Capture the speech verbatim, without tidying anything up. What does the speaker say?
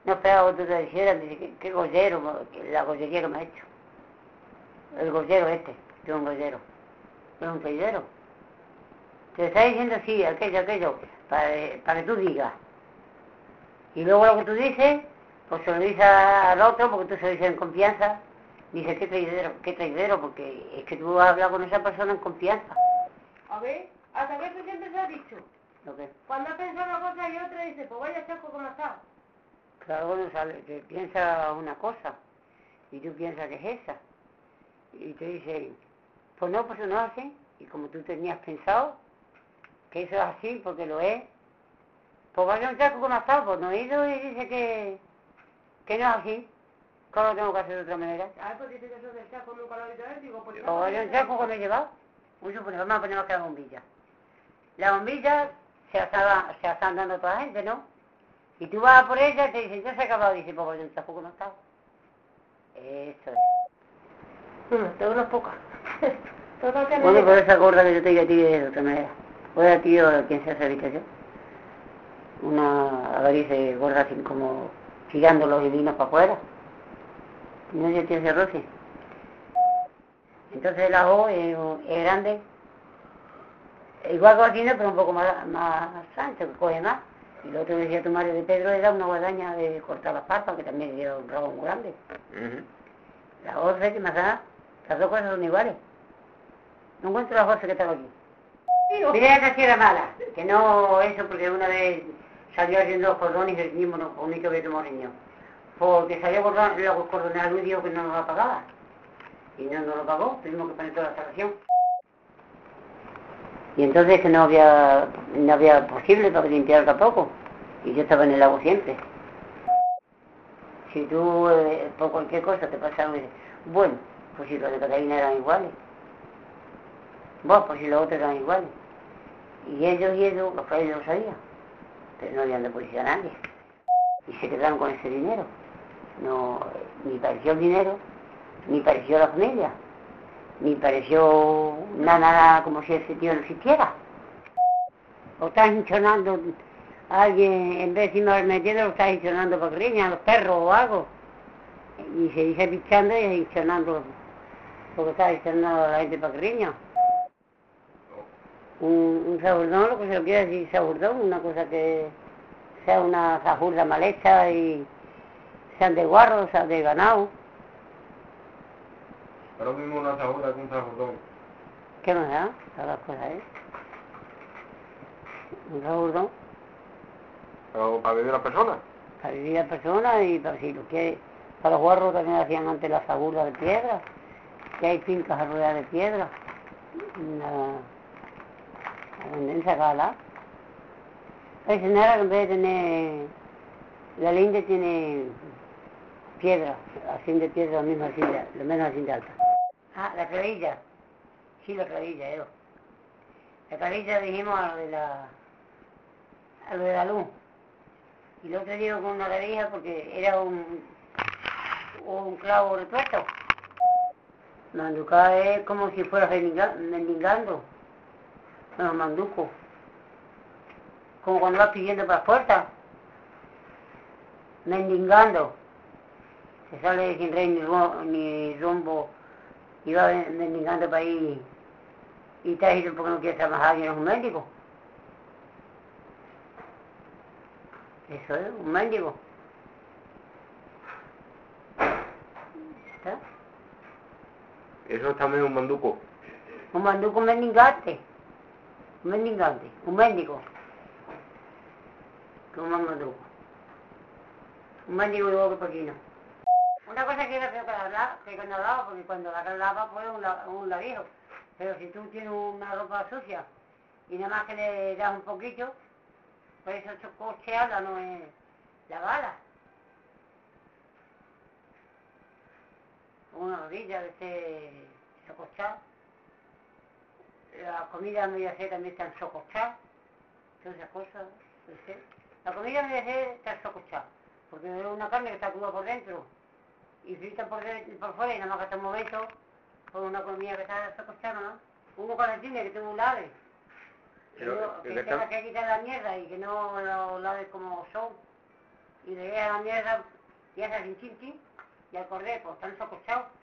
No esperaba que tú te dijeras, dice, ¿qué, qué gollero, la gollería que me ha hecho? El gollero este, que es un gollero, es un peidero. Te está diciendo sí, aquello, aquello, para, para que tú digas. Y luego lo que tú dices, pues se lo dices al otro, porque tú se lo dices en confianza. Dices, qué traidero, qué traidero, porque es que tú has hablado con esa persona en confianza. A ver, hasta que tú siempre se ha dicho. ¿Lo qué? Cuando ha pensado una cosa y otra, dice, pues vaya chaco como está. Claro, bueno, sale, que piensa una cosa, y tú piensas que es esa. Y te dice, pues no, pues no es así. Y como tú tenías pensado que eso es así, porque lo es, pues vaya un chaco como está, pues no he ido y dice que, que no es así. ¿Cómo lo tengo que hacer de otra manera? Ah, pues dice que eso del chaco nunca lo he oído él, digo, pues... Pues vaya un chaco que me he llevado. Mucho, pues vamos a poner más que la bombilla. La bombilla se la, estaba, se la están dando toda la gente, ¿no? Y tú vas a por ella y te dicen, ya se ha acabado. Y dices, pues vaya un chaco que no está. Eso es. Bueno, tengo unas pocas. Total que no Bueno, llega. por esa gorda que yo te diga a ti de otra manera. Voy a ti o a quien sea servicio yo. Una avaricia gorda así como tirando los hilinos para afuera. Y no yo tiene ese roce. Entonces el ajo es, es grande. Igual que la tienda, pero un poco más, más ancho, que coge más. Y lo otro que decía tu madre de Pedro era una guadaña de cortar las papas, que también era un rabo muy grande. Uh-huh. La orce que más da, las dos cosas son iguales. No encuentro la orce que estaba aquí. Mira, esa sí era mala, que no eso, porque una vez salió haciendo los cordones y el mismo no, único que tomó riñón. Porque salió cordón, los cordones a Luis dijo que no nos la pagaba. Y no nos lo pagó, tuvimos que poner toda la salvación. Y entonces que no había, no había posible para limpiar tampoco. Y yo estaba en el lago siempre. Si tú, eh, por cualquier cosa te pasaba, bueno, pues si los de Catalina eran iguales. Vos, pues si los otros eran iguales. Y ellos y ellos, los que ellos lo sabían. Pero no habían de policía a nadie. Y se quedaron con ese dinero. No, ni pareció el dinero, ni pareció la familia, ni pareció nada, nada como si ese tío no existiera. O estás hinchonando a alguien, en vez de irme metiendo, lo estás hinchonando para que riñan, a los perros o algo. Y se dice pichando y hinchonando, porque estás hinchonando a la gente para que riñan. Un, un saburdón, lo que se lo quiere decir saburdón, una cosa que sea una sajurda mal hecha y sean de guarro, sean de ganado. Pero mismo una sajurda que un sajurdón. ¿Qué más da? Todas las cosas, ¿eh? Un saburdón. ¿Pero para vivir la persona? Para vivir la persona y para si lo quiere. Para los guarros también hacían antes las sajurdas de piedra, que hay fincas arrolladas de piedra. Una... ¿Dónde sacarla? Es nada que en vez de tener... La linde tiene piedra, así de piedra, lo mismo así de, lo menos así de alta. Ah, la clavilla. Sí, la clavilla, yo. La clavilla dijimos a lo de la... a lo de la luz. Y lo otro digo con una clavija porque era un... un clavo retuerto. Manducar es como si fuera mendigando. Bueno, manduco. Como cuando vas pidiendo para las puertas. Mendigando. Se sale sin rey ni, ni rumbo y va mendigando para ahí y está ahí porque no quiere trabajar y no es un médico. Eso es, un mendigo. ¿Está? ¿Eso es también un manduco? Un manduco mendigante. Un mendigante, un mendigo. Como un manduco. Un mendigo igual que Paquino. Una cosa que era peor que la hablaba, que cuando hablaba, porque cuando la hablaba pues un, la, un labijo. Pero si tú tienes una ropa sucia y nada más que le das un poquito, pues eso cochearla no es la bala. Una rodilla de ese socochar. La comida media C también está en socochar. Todas esas cosas. ¿Sí? La comida media C está en socochar. Porque es una carne que está cruda por dentro. Y frita por, de, por fuera y nada más que hasta un momento, por una comida que está socochada, ¿no? Uno con la tiene que tenga un lave. Pero, que, que tenga que quitar la mierda y que no lo laves como son. y le deja la mierda y hace sin chin chin, y al cordero pues están acostado